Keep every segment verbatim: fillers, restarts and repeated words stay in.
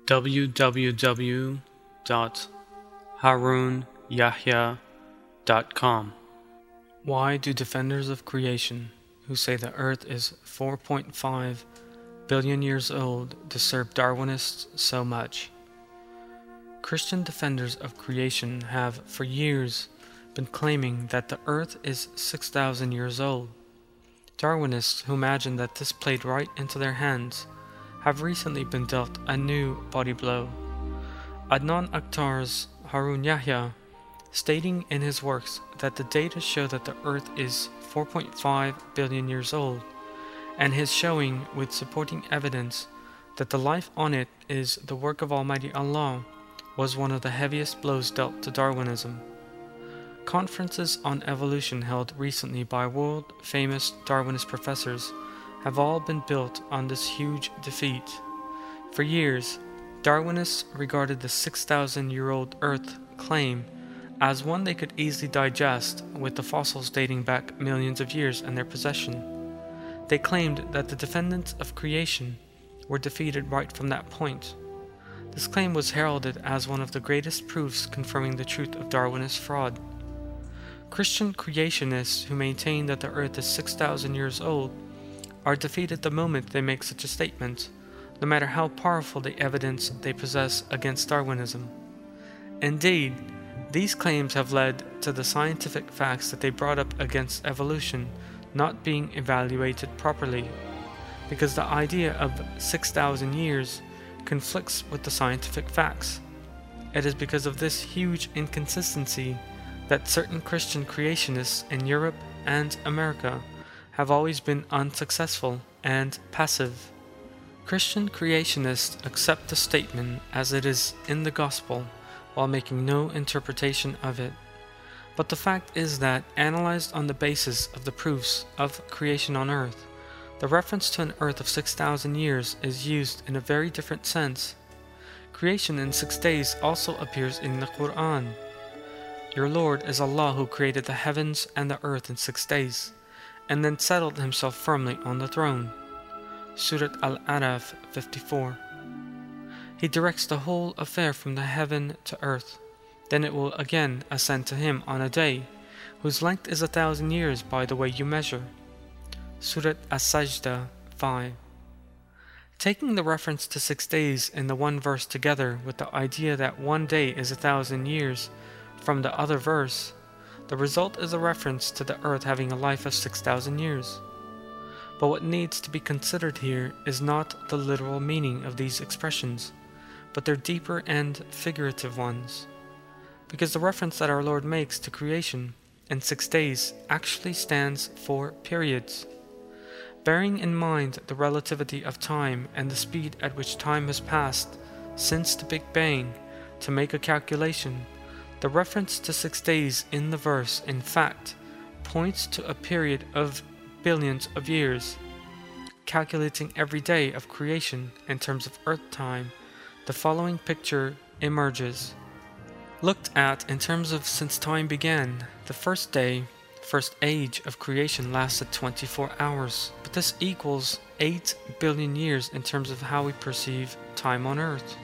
w w w dot harun yahya dot com. Why do defenders of creation, who say the Earth is four point five billion years old, disturb Darwinists so much? Christian defenders of creation have for years been claiming that the Earth is six thousand years old. Darwinists who imagine that this played right into their hands have recently been dealt a new body blow. Adnan Akhtar's Harun Yahya, stating in his works that the data show that the Earth is four point five billion years old, and his showing with supporting evidence that the life on it is the work of Almighty Allah, was one of the heaviest blows dealt to Darwinism. Conferences on evolution held recently by world-famous Darwinist professors have all been built on this huge defeat. For years, Darwinists regarded the six thousand year old Earth claim as one they could easily digest, with the fossils dating back millions of years in their possession. They claimed that the defendants of creation were defeated right from that point. This claim was heralded as one of the greatest proofs confirming the truth of Darwinist fraud. Christian creationists who maintain that the Earth is six thousand years old are defeated the moment they make such a statement, no matter how powerful the evidence they possess against Darwinism. Indeed, these claims have led to the scientific facts that they brought up against evolution not being evaluated properly, because the idea of six thousand years conflicts with the scientific facts. It is because of this huge inconsistency that certain Christian creationists in Europe and America have always been unsuccessful and passive. Christian creationists accept the statement as it is in the Gospel while making no interpretation of it. But the fact is that, analyzed on the basis of the proofs of creation on earth, the reference to an earth of six thousand years is used in a very different sense. Creation in six days also appears in the Quran. Your Lord is Allah who created the heavens and the earth in six days, and then settled himself firmly on the throne. Surat Al-Araf fifty-four. He directs the whole affair from the heaven to earth. Then it will again ascend to him on a day, whose length is a thousand years by the way you measure. Surat As-Sajda five. Taking the reference to six days in the one verse together with the idea that one day is a thousand years from the other verse, the result is a reference to the earth having a life of six thousand years. But what needs to be considered here is not the literal meaning of these expressions, but their deeper and figurative ones. Because the reference that our Lord makes to creation in six days actually stands for periods. Bearing in mind the relativity of time and the speed at which time has passed since the Big Bang, to make a calculation, the reference to six days in the verse, in fact, points to a period of billions of years. Calculating every day of creation in terms of Earth time, the following picture emerges. Looked at in terms of since time began, the first day, first age of creation lasted twenty-four hours, but this equals eight billion years in terms of how we perceive time on Earth.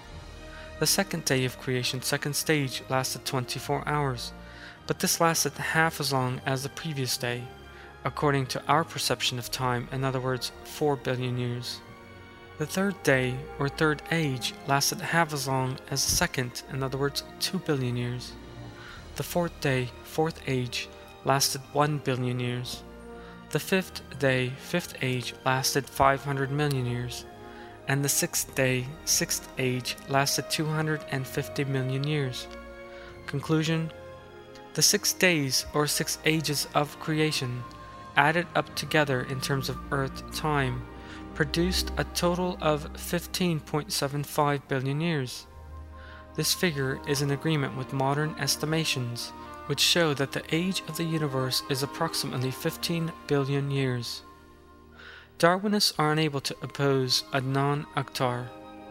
The second day of creation, second stage, lasted twenty-four hours, but this lasted half as long as the previous day, according to our perception of time, in other words, four billion years. The third day, or third age, lasted half as long as the second, in other words, two billion years. The fourth day, fourth age, lasted one billion years. The fifth day, fifth age, lasted five hundred million years. And the sixth day, sixth age, lasted two hundred fifty million years. Conclusion: the six days or six ages of creation, added up together in terms of Earth time, produced a total of fifteen point seven five billion years. This figure is in agreement with modern estimations, which show that the age of the universe is approximately fifteen billion years. Darwinists are unable to oppose Adnan Akhtar.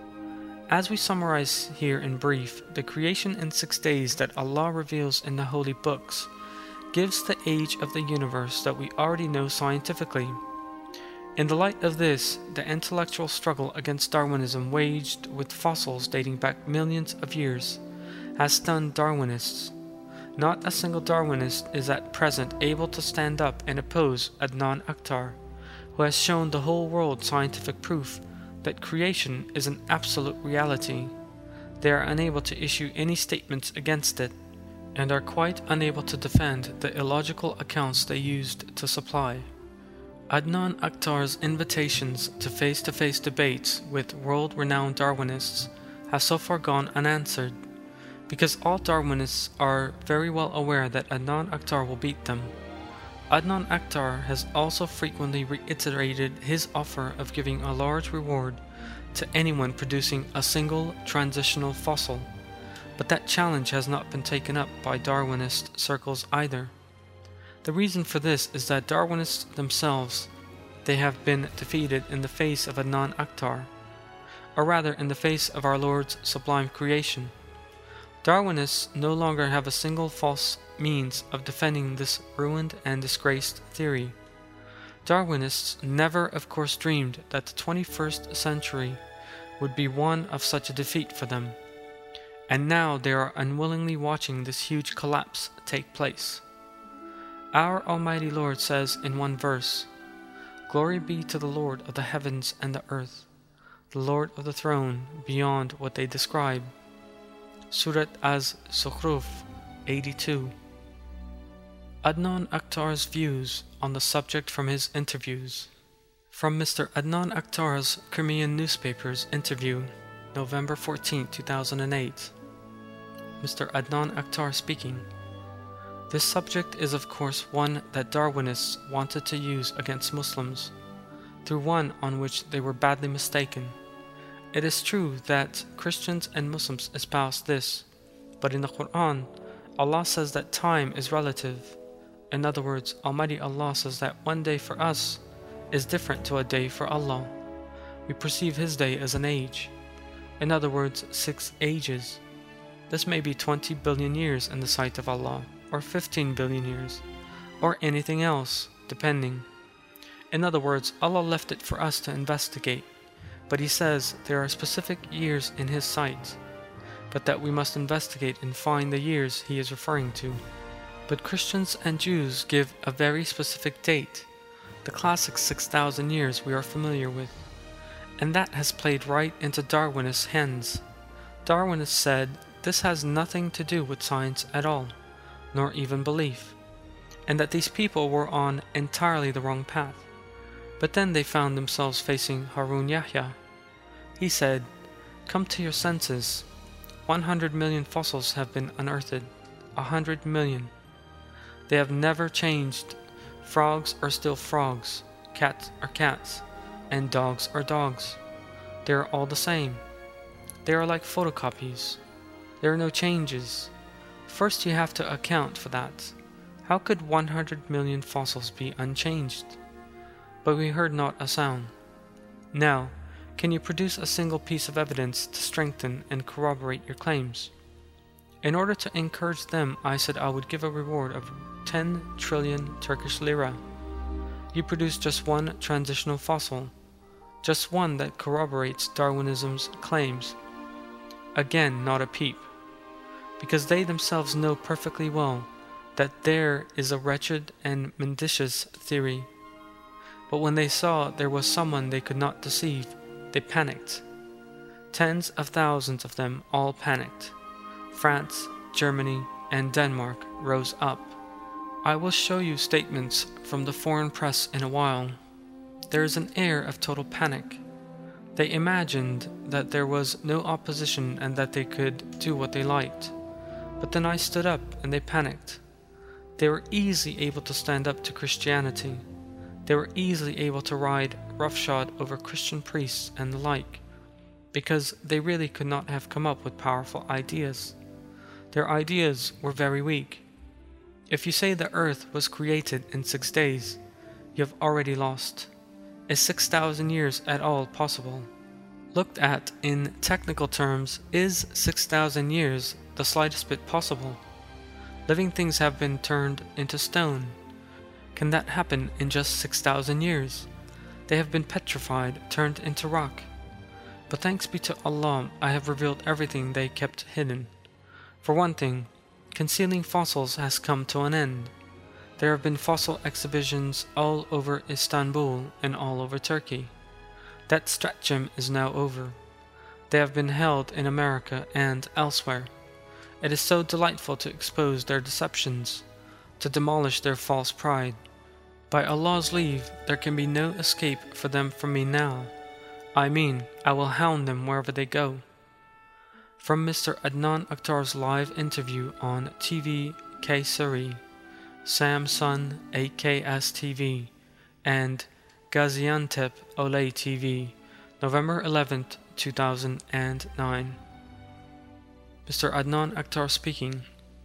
As we summarize here in brief, the creation in six days that Allah reveals in the holy books gives the age of the universe that we already know scientifically. In the light of this, the intellectual struggle against Darwinism waged with fossils dating back millions of years has stunned Darwinists. Not a single Darwinist is at present able to stand up and oppose Adnan Akhtar, who has shown the whole world scientific proof that creation is an absolute reality. They are unable to issue any statements against it, and are quite unable to defend the illogical accounts they used to supply. Adnan Akhtar's invitations to face-to-face debates with world-renowned Darwinists have so far gone unanswered, because all Darwinists are very well aware that Adnan Akhtar will beat them. Adnan Akhtar has also frequently reiterated his offer of giving a large reward to anyone producing a single transitional fossil, but that challenge has not been taken up by Darwinist circles either. The reason for this is that Darwinists themselves, they have been defeated in the face of Adnan Akhtar, or rather in the face of our Lord's sublime creation. Darwinists no longer have a single false means of defending this ruined and disgraced theory. Darwinists never of course dreamed that the twenty-first century would be one of such a defeat for them, and now they are unwillingly watching this huge collapse take place. Our Almighty Lord says in one verse, "Glory be to the Lord of the heavens and the earth, the Lord of the throne beyond what they describe." Surat Az-Zukhruf eighty-two. Adnan Akhtar's views on the subject from his interviews. From Mister Adnan Akhtar's Crimean newspapers interview, November fourteenth, two thousand eight. Mister Adnan Akhtar speaking. This subject is of course one that Darwinists wanted to use against Muslims, through one on which they were badly mistaken. It is true that Christians and Muslims espouse this, but in the Quran, Allah says that time is relative. In other words, Almighty Allah says that one day for us is different to a day for Allah. We perceive His day as an age. In other words, six ages. This may be twenty billion years in the sight of Allah, or fifteen billion years, or anything else, depending. In other words, Allah left it for us to investigate. But He says there are specific years in His sight, but that we must investigate and find the years He is referring to. But Christians and Jews give a very specific date, the classic six thousand years we are familiar with, and that has played right into Darwinists' hands. Darwinists said this has nothing to do with science at all, nor even belief, and that these people were on entirely the wrong path. But then they found themselves facing Harun Yahya. He said, "Come to your senses. one hundred million fossils have been unearthed. A hundred million. They have never changed. Frogs are still frogs, cats are cats, and dogs are dogs. They are all the same. They are like photocopies. There are no changes. First you have to account for that. How could one hundred million fossils be unchanged?" But we heard not a sound. Now, can you produce a single piece of evidence to strengthen and corroborate your claims? In order to encourage them, I said I would give a reward of ten trillion Turkish lira. You produce just one transitional fossil, just one that corroborates Darwinism's claims. Again, not a peep, because they themselves know perfectly well that there is a wretched and mendacious theory. But when they saw there was someone they could not deceive, they panicked. Tens of thousands of them all panicked. France, Germany, and Denmark rose up. I will show you statements from the foreign press in a while. There is an air of total panic. They imagined that there was no opposition and that they could do what they liked. But then I stood up and they panicked. They were easily able to stand up to Christianity. They were easily able to ride roughshod over Christian priests and the like, because they really could not have come up with powerful ideas. Their ideas were very weak. If you say the earth was created in six days, you have already lost. Is six thousand years at all possible? Looked at in technical terms, is six thousand years the slightest bit possible? Living things have been turned into stone. Can that happen in just six thousand years? They have been petrified, turned into rock. But thanks be to Allah, I have revealed everything they kept hidden. For one thing, concealing fossils has come to an end. There have been fossil exhibitions all over Istanbul and all over Turkey. That stratagem is now over. They have been held in America and elsewhere. It is so delightful to expose their deceptions, to demolish their false pride. By Allah's leave, there can be no escape for them from me now. I mean, I will hound them wherever they go. From Mister Adnan Akhtar's live interview on T V Kayseri, Samsun A K S T V, and Gaziantep Olay T V, November eleventh, two thousand nine. Mister Adnan Akhtar speaking.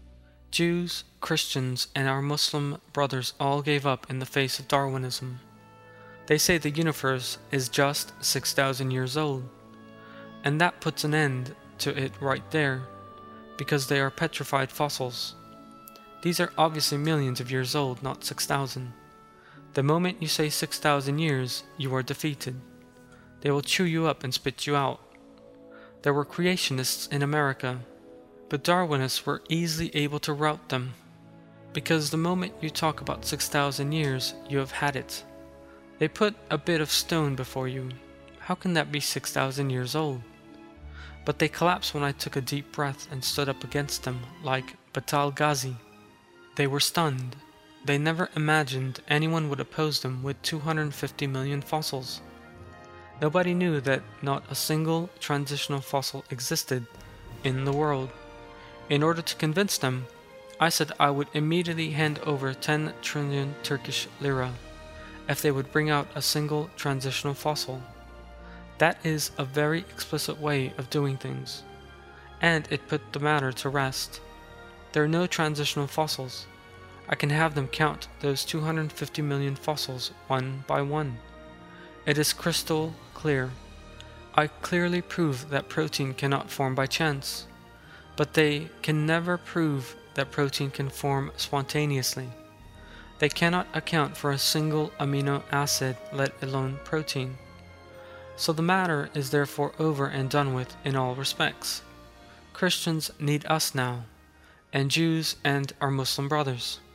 Jews, Christians, and our Muslim brothers all gave up in the face of Darwinism. They say the universe is just six thousand years old, and that puts an end to it right there, because they are petrified fossils. These are obviously millions of years old, not six thousand. The moment you say six thousand years, you are defeated. They will chew you up and spit you out. There were creationists in America, but Darwinists were easily able to rout them, because the moment you talk about six thousand years, you have had it. They put a bit of stone before you. How can that be six thousand years old? But they collapsed when I took a deep breath and stood up against them like Batal Ghazi. They were stunned. They never imagined anyone would oppose them with two hundred fifty million fossils. Nobody knew that not a single transitional fossil existed in the world. In order to convince them, I said I would immediately hand over ten trillion Turkish lira if they would bring out a single transitional fossil. That is a very explicit way of doing things, and it put the matter to rest. There are no transitional fossils. I can have them count those two hundred fifty million fossils one by one. It is crystal clear. I clearly prove that protein cannot form by chance, but they can never prove that protein can form spontaneously. They cannot account for a single amino acid, let alone protein. So the matter is therefore over and done with in all respects. Christians need us now, and Jews and our Muslim brothers.